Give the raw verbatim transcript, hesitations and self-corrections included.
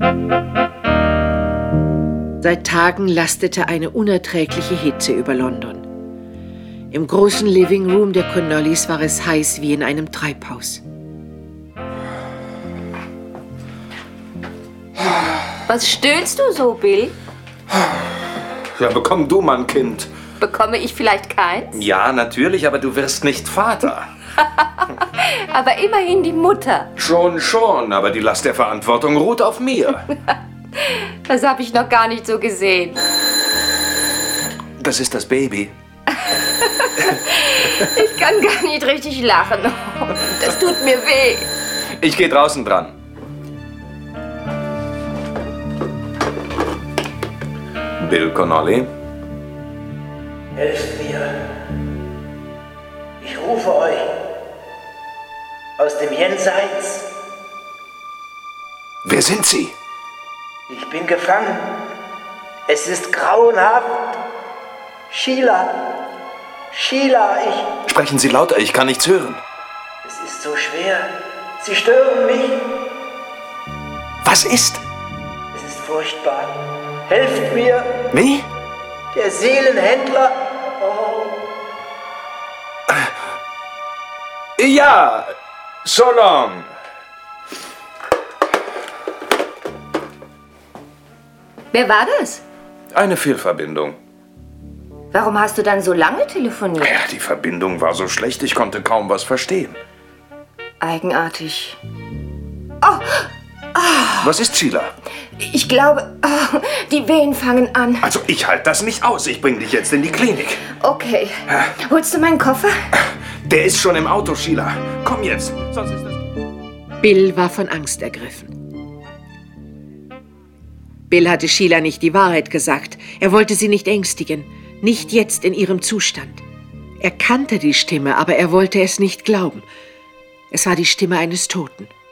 Seit Tagen lastete eine unerträgliche Hitze über London. Im großen Living Room der Connollys war es heiß wie in einem Treibhaus. Was stöhnst du so, Bill? Ja, bekomm du mal ein Kind. Bekomme ich vielleicht keins? Ja, natürlich, aber du wirst nicht Vater. Aber immerhin die Mutter. Schon, schon, aber die Last der Verantwortung ruht auf mir. Das habe ich noch gar nicht so gesehen. Das ist das Baby. Ich kann gar nicht richtig lachen. Das tut mir weh. Ich gehe draußen dran. Bill Connolly. Helft mir. Ich rufe euch aus dem Jenseits. Wer sind Sie? Ich bin gefangen. Es ist grauenhaft. Sheila. Sheila, ich... Sprechen Sie lauter, ich kann nichts hören. Es ist so schwer. Sie stören mich. Was ist? Es ist furchtbar. Helft mir. Wie? Der Seelenhändler. Oh. Ja, so long. Wer war das? Eine Fehlverbindung. Warum hast du dann so lange telefoniert? Ja, die Verbindung war so schlecht, ich konnte kaum was verstehen. Eigenartig. Oh, Was ist, Sheila? ich glaube, oh, die Wehen fangen an. Also, ich halte das nicht aus. Ich bring dich jetzt in die Klinik. Okay. Holst du meinen Koffer? Der ist schon im Auto, Sheila. Komm jetzt, sonst ist das... Bill war von Angst ergriffen. Bill hatte Sheila nicht die Wahrheit gesagt. Er wollte sie nicht ängstigen. Nicht jetzt in ihrem Zustand. Er kannte die Stimme, aber er wollte es nicht glauben. Es war die Stimme eines Toten.